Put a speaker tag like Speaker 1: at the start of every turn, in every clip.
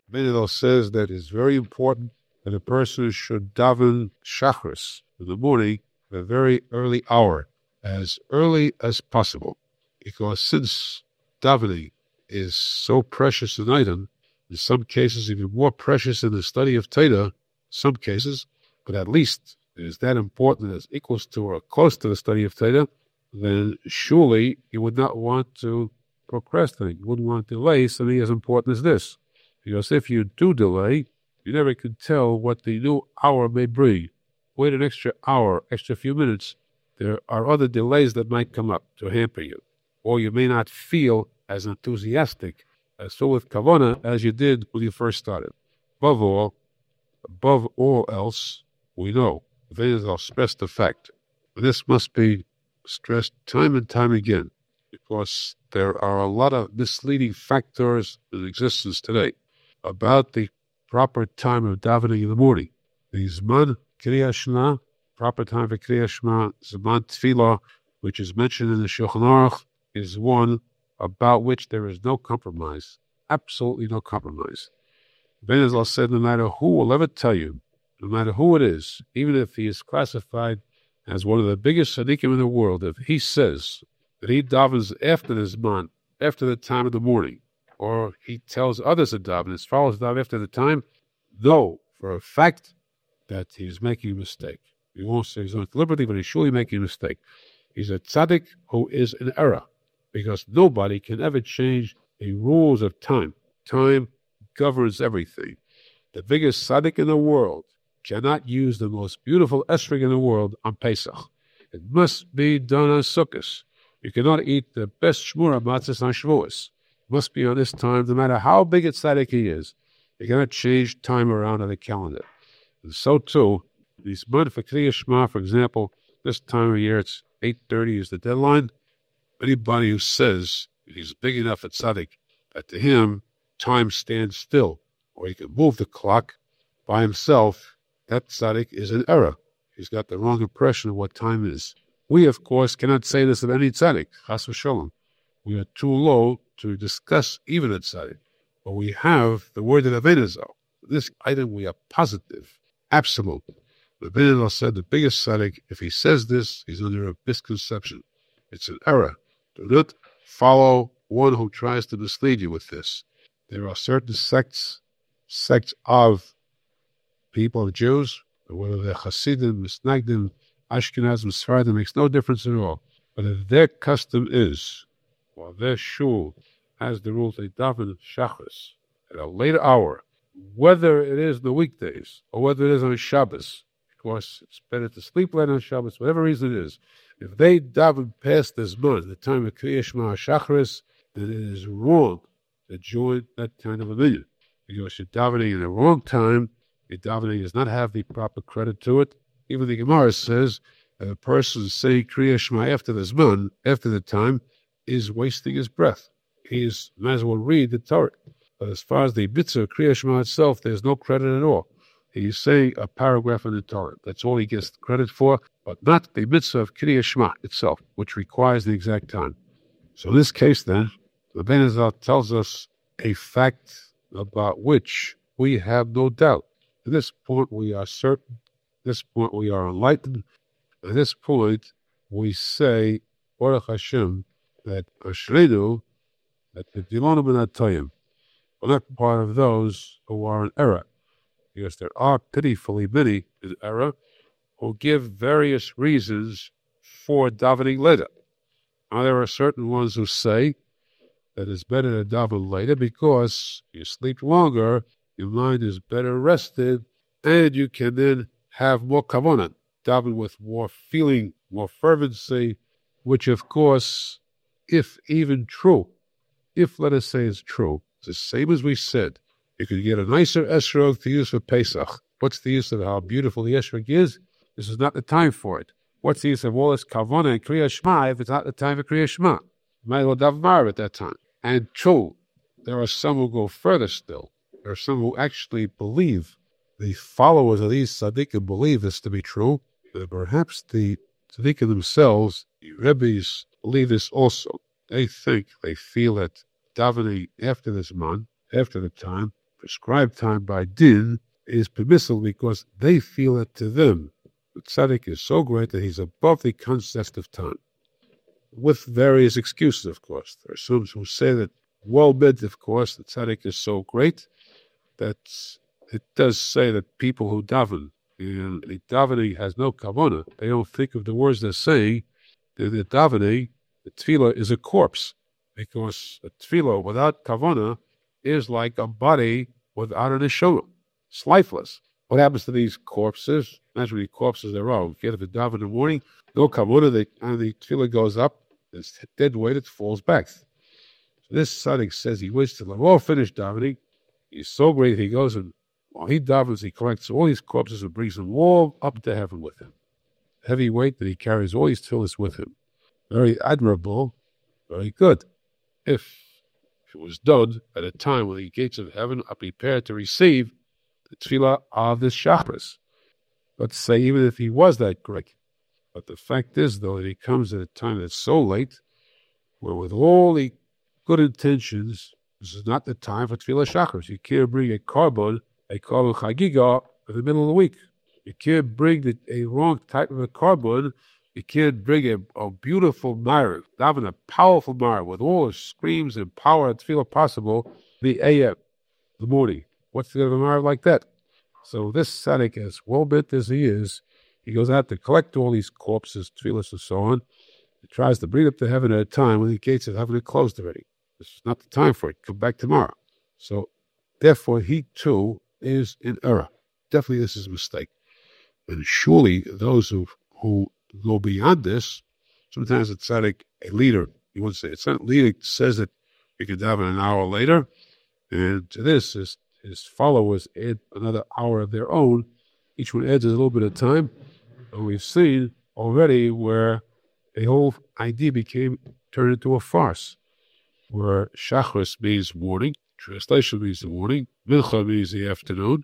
Speaker 1: Benedel says that it's very important that a person should daven shachris in the morning at a very early hour, as early as possible, because since davening is so precious an item, in some cases even more precious than the study of Torah, some cases, but at least it is that important as equals to or close to the study of Torah, then surely you would not want to procrastinate. You wouldn't want to delay something as important as this. Because if you do delay, you never can tell what the new hour may bring. Wait an extra hour, extra few minutes. There are other delays that might come up to hamper you. Or you may not feel as enthusiastic, as full with kavanah as you did when you first started. Above all else, we know, I'll stress the fact, this must be stressed time and time again, because there are a lot of misleading factors in existence today about the proper time of davening in the morning. The Zman Kriyas Shema, proper time for Kriyas Shema, Zman Tefillah, which is mentioned in the Shulchan Aruch, is one about which there is no compromise, absolutely no compromise. Ben Azal said, no matter who will ever tell you, no matter who it is, even if he is classified as one of the biggest tzaddikim in the world, if he says that he davens after the Zman, after the time of the morning, or he tells others to daven, as far as daven after the time, know for a fact that he's making a mistake. He won't say he's doing it deliberately, but he's surely making a mistake. He's a tzaddik who is in error, because nobody can ever change the rules of time. Time governs everything. The biggest tzaddik in the world cannot use the most beautiful esrog in the world on Pesach. It must be done on Sukkot. You cannot eat the best shmura matzahs on Shavuos. It must be on this time, no matter how big a tzaddik he is. You cannot change time around on the calendar. And so too, this month for Kriyas Shema, for example, this time of year, it's 8:30 is the deadline. Anybody who says he's big enough at tzaddik that to him time stands still, or he can move the clock by himself, that tzaddik is in error. He's got the wrong impression of what time is. We, of course, cannot say this of any tzaddik, chas v'sholom. We are too low to discuss even a tzaddik. But we have the word of Rabbeinu Zal. This item we are positive, absolute. Rabbeinu Zal said the biggest tzaddik, if he says this, he's under a misconception. It's an error. Do not follow one who tries to mislead you with this. There are certain sects of people, of Jews, whether they're Hasidim, Misnagdim, Ashkenazim, Sephardim, makes no difference at all. But if their custom is, while their shul has the rule they daven shachris at a later hour, whether it is the weekdays or whether it is on Shabbos, of course, it's better to sleep late on Shabbos, whatever reason it is. If they daven past this month, the time of Kriyas Shema Shachris, then it is wrong to join that kind of a minyan. Because you're davening in the wrong time, your davening does not have the proper credit to it. Even the Gemara says that a person saying Kriyas Shema after the Zman, after the time, is wasting his breath. He might as well read the Torah. But as far as the mitzvah of Kriyas Shema itself, there's no credit at all. He's saying a paragraph in the Torah. That's all he gets credit for, but not the mitzvah of Kriyas Shema itself, which requires the exact time. So in this case, then, the Rabbeinu Zal tells us a fact about which we have no doubt. At this point, we are certain. At this point, we are enlightened. At this point, we say, Baruch Hashem, that Ashreinu, that the Dilonu B'natayim, we're not part of those who are in error, because there are pitifully many in error who give various reasons for davening later. Now, there are certain ones who say that it's better to daven later because you sleep longer, your mind is better rested, and you can then have more kavanah, daven with more feeling, more fervency, which, of course, if even true, if, let us say, it's true, it's the same as we said. You could get a nicer esrog to use for Pesach. What's the use of how beautiful the esrog is? This is not the time for it. What's the use of all this kavanah and Kriyas Shema if it's not the time for Kriyas Shema? You might as well daven Marav at that time. And true, there are some who go further still. There are some who actually believe, the followers of these tzaddikim believe this to be true. But perhaps the tzaddikim themselves, the rebbes, believe this also. They feel that davening after this month, after the time, prescribed time by din is permissible because they feel it to them. The tzaddik is so great that he's above the concept of time. With various excuses, of course. There are some who say that well-meant, of course, the tzaddik is so great that it does say that people who daven, and the davening has no kavanah, they don't think of the words they're saying. The davening, the tefillah, is a corpse, because a tefillah without kavanah is like a body without an neshama. It's lifeless. What happens to these corpses? Naturally, corpses there are. You get up and daven in the morning, no kavanah, and the tefillah goes up, it's dead weight, it falls back. So this tzaddik says he waits till they're all finished davening. He's so great, he goes and while he davens, he collects all these corpses and brings them all up to heaven with him. Heavy weight that he carries all these tefillahs with him. Very admirable, very good. If it was done at a time when the gates of heaven are prepared to receive the tefillah of the Shachris. Let's say even if he was that great. But the fact is, though, that he comes at a time that's so late, where with all the good intentions, this is not the time for tefillah Shachris. You can't bring a carbon chagiga in the middle of the week. You can't bring a wrong type of a carbon. You can't bring a beautiful ma'ariv, daven a powerful ma'ariv with all the screams and power and tefillah possible, the AM, the morning. What's the good of a ma'ariv like that? So this tzaddik, as well-bent as he is, he goes out to collect all these corpses, tefillahs and so on. He tries to bring up to heaven at a time when the gates of heaven are closed already. This is not the time for it. Come back tomorrow. So, therefore, he too is in error. Definitely this is a mistake. And surely those who go beyond this, sometimes it's tzaddik, a leader, you wouldn't say, it's not a leader says that you can daven an hour later, and to this, his followers add another hour of their own. Each one adds a little bit of time. And we've seen already where a whole idea turned into a farce, where Shachris means morning, translation means the morning, Mincha means the afternoon,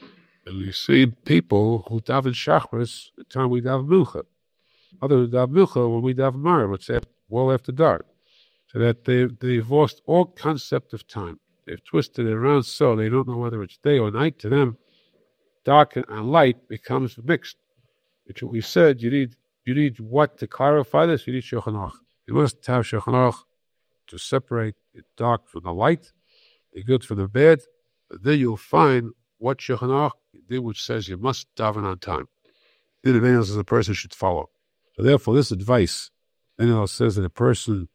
Speaker 1: and we've seen people who daven Shachris the time we daven Mincha. Others daven Mincha when we daven Marav, it's well after dark. So that they've lost all concept of time. They've twisted it around so they don't know whether it's day or night. To them, dark and light becomes mixed. Which what we said, you need what to clarify this? You need Shulchan Aruch. You must have Shulchan Aruch to separate the dark from the light, the good from the bad. And then you'll find what Shulchan Aruch did, which says you must daven on time. Then advantage as a person should follow. So therefore, this advice, then it says that a person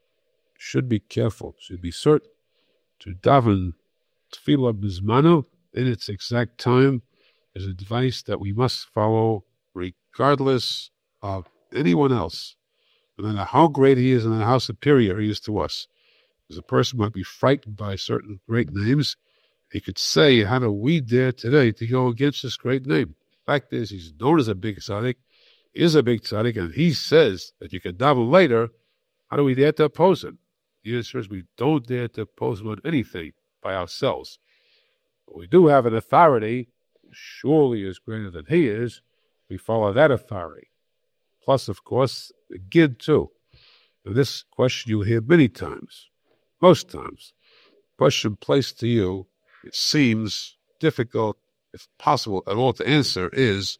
Speaker 1: should be careful, should be certain to daven tefillah bizmanu in its exact time is advice that we must follow regardless of anyone else, no matter how great he is and how superior he is to us. Because a person might be frightened by certain great names. He could say, how do we dare today to go against this great name? The fact is, he's known as a big tzaddik, is a big tzaddik, and he says that you can daven later. How do we dare to oppose him? The answer is we don't dare to oppose him on anything by ourselves. But we do have an authority, surely is greater than he is. We follow that authority. Plus, of course, the Gid too. Now, this question you'll hear many times, most times. Question placed to you, it seems difficult, if possible at all, to answer is,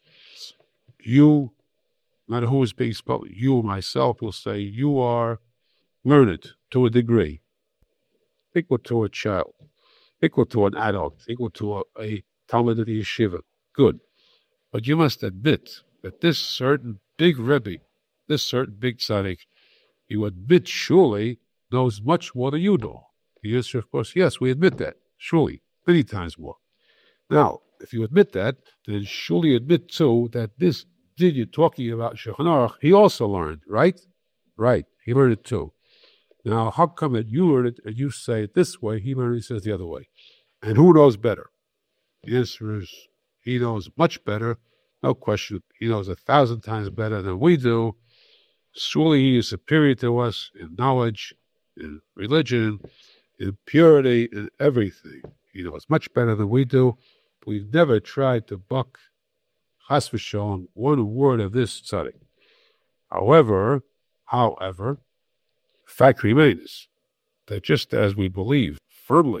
Speaker 1: you, no matter who is being spoken, you or myself will say, you are learned to a degree, equal to a child, equal to an adult, equal to a Talmud of the yeshiva. Good. But you must admit that this certain big Rebbe, this certain big tzaddik, you admit surely knows much more than you know. The answer, of course, yes, we admit that, surely, many times more. Now, if you admit that, then surely admit too that this did you're talking about Shulchan Aruch, he also learned, right? Right, he learned it too. Now, how come that you learn it and you say it this way, he learned it, he says the other way? And who knows better? The answer is, he knows much better, no question. He knows 1,000 times better than we do. Surely he is superior to us in knowledge, in religion, in purity, in everything. He knows much better than we do. We've never tried to buck, chas v'shalom, one word of this tzaddik. However, fact remains that just as we believe firmly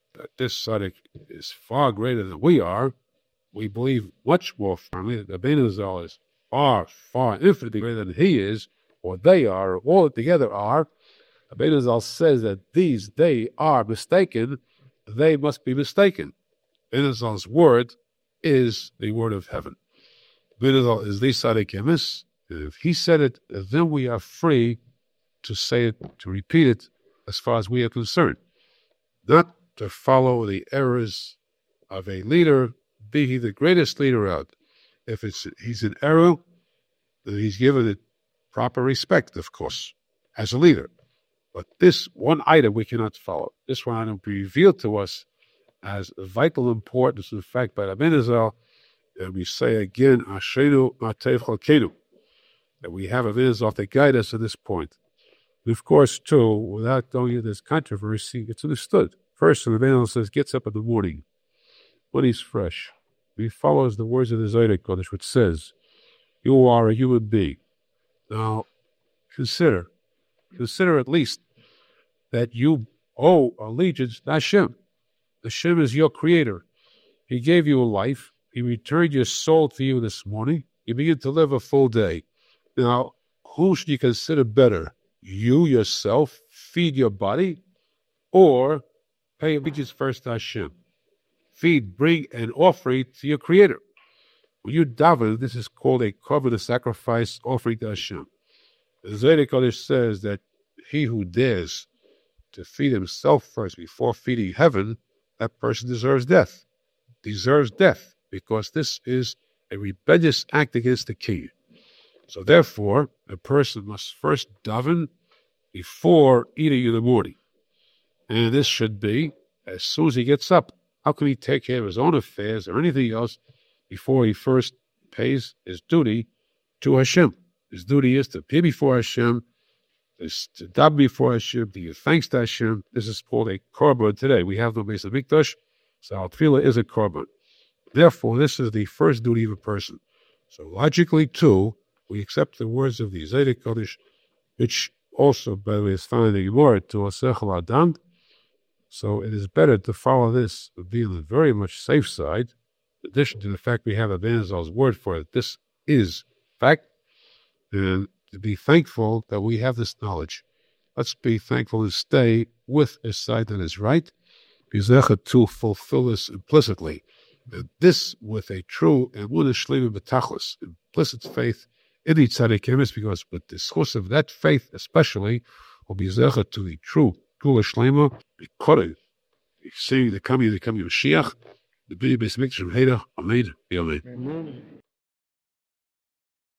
Speaker 1: that this tzaddik is far greater than we are, we believe much more firmly that the Rabbeinu Zal is far, far infinitely greater than he is, or they are, or all together are. Rabbeinu Zal says that they are mistaken, they must be mistaken. Rabbeinu Zal's word is the word of heaven. Rabbeinu Zal is the tzaddik emes. If he said it, then we are free to say it, to repeat it, as far as we are concerned. Not to follow the errors of a leader, be he the greatest leader out. If he's in error, then he's given it proper respect, of course, as a leader. But this one item we cannot follow. This one item be revealed to us as of vital importance, in fact, by Rabbeinu Zal, and we say again, Ashenu Matev Chalkenu, that we have Rabbeinu Zal to guide us at this point. And of course, too, without going into this controversy, it's understood. First, the Rabbeinu says, gets up in the morning when he's fresh. He follows the words of the Zohar Kodesh, which says, you are a human being. Now, consider at least that you owe allegiance to Hashem. Hashem is your creator. He gave you a life. He returned your soul to you this morning. You begin to live a full day. Now, who should you consider better? You yourself feed your body, or pay allegiance first to Hashem? Bring an offering to your creator. When you daven, this is called a korban, a sacrifice offering to Hashem. The Zohar Kodesh says that he who dares to feed himself first before feeding heaven, that person deserves death. Because this is a rebellious act against the king. So therefore, a person must first daven before eating in the morning. And this should be as soon as he gets up. How can he take care of his own affairs or anything else before he first pays his duty to Hashem? His duty is to appear before Hashem, is to daven before Hashem, to give thanks to Hashem. This is called a korban today. We have no Beis Hamikdash, so our tefillah is a korban. Therefore, this is the first duty of a person. So logically, too, we accept the words of the Zohar Kodesh, which also, by the way, is found in the Gemara, to Asechel Adam. So it is better to follow this, to be on the very much safe side, in addition to the fact we have Rabbeinu Zal's word for it. This is fact, and to be thankful that we have this knowledge. Let's be thankful and stay with a side that is right, to fulfill this implicitly. And this with a true emunah shlema b'tachlis, implicit faith in the tzaddik emes, because with the source of that faith especially, will be zecher to the true Gula Shlema, because seeing the coming of Mashiach, the Beis Hamikdash of Heda, Amen. Amen.